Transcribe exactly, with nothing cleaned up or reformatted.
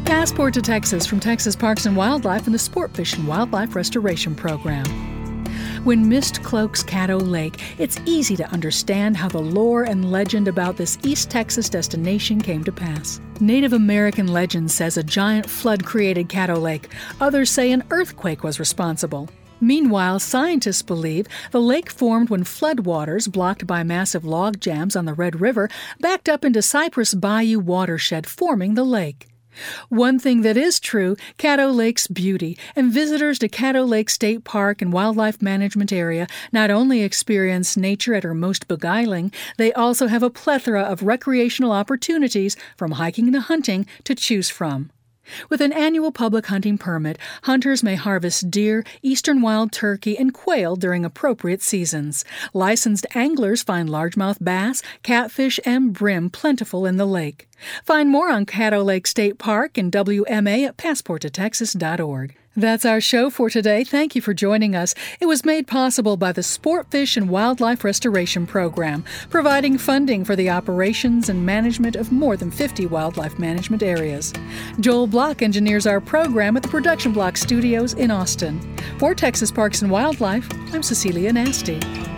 Passport to Texas from Texas Parks and Wildlife and the Sportfish and Wildlife Restoration Program. When mist cloaks Caddo Lake, it's easy to understand how the lore and legend about this East Texas destination came to pass. Native American legend says a giant flood created Caddo Lake. Others say an earthquake was responsible. Meanwhile, scientists believe the lake formed when floodwaters, blocked by massive log jams on the Red River, backed up into Cypress Bayou watershed, forming the lake. One thing that is true, Caddo Lake's beauty, and visitors to Caddo Lake State Park and Wildlife Management Area not only experience nature at her most beguiling, they also have a plethora of recreational opportunities from hiking to hunting to choose from. With an annual public hunting permit, hunters may harvest deer, eastern wild turkey, and quail during appropriate seasons. Licensed anglers find largemouth bass, catfish, and brim plentiful in the lake. Find more on Caddo Lake State Park and W M A at passport to texas dot org. That's our show for today. Thank you for joining us. It was made possible by the Sportfish and Wildlife Restoration Program, providing funding for the operations and management of more than fifty wildlife management areas. Joel Block engineers our program at the Production Block Studios in Austin. For Texas Parks and Wildlife, I'm Cecilia Nasty.